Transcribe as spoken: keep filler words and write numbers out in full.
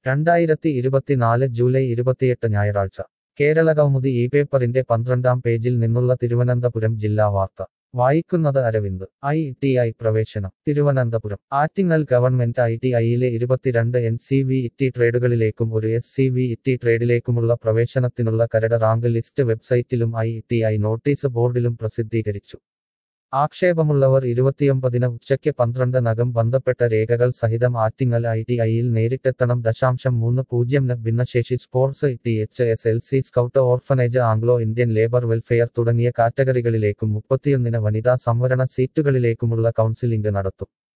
രണ്ടായിരത്തി ഇരുപത്തിനാല് ജൂലൈ ഇരുപത്തിയെട്ട് ഞായറാഴ്ച കേരള കൗമുദി ഈ പേപ്പറിന്റെ പന്ത്രണ്ടാം പേജിൽ നിന്നുള്ള തിരുവനന്തപുരം ജില്ലാ വാർത്ത വായിക്കുന്നത് അരവിന്ദ്. ഐ ടി ഐ പ്രവേശനം Thiruvananthapuram. Attingal government I T ഐയിലെ ഇരുപത്തിരണ്ട് എൻ സി വി ടി ട്രേഡുകളിലേക്കും ഒരു എസ് സി വി ടി ട്രേഡിലേക്കുമുള്ള പ്രവേശനത്തിനുള്ള കരട് റാങ്ക് ലിസ്റ്റ് വെബ്സൈറ്റിലും ഐ ടി ഐ നോട്ടീസ് ബോർഡിലും പ്രസിദ്ധീകരിച്ചു. ആക്ഷേപമുള്ളവർ ഇരുപത്തിയൊമ്പതിന് ഉച്ചയ്ക്ക് പന്ത്രണ്ട് നകം ബന്ധപ്പെട്ട രേഖകൾ സഹിതം ആറ്റിങ്ങൽ ഐ ടി ഐയിൽ നേരിട്ടെത്തണം. ദശാംശം മൂന്ന് പൂജ്യം ന് ഭിന്നശേഷി sports T H S L C scout orphanage Anglo Indian labour welfare തുടങ്ങിയ കാറ്റഗറികളിലേക്കും മുപ്പത്തിയൊന്നിന് വനിതാ സംവരണ സീറ്റുകളിലേക്കുമുള്ള കൗൺസിലിംഗ് നടത്തും.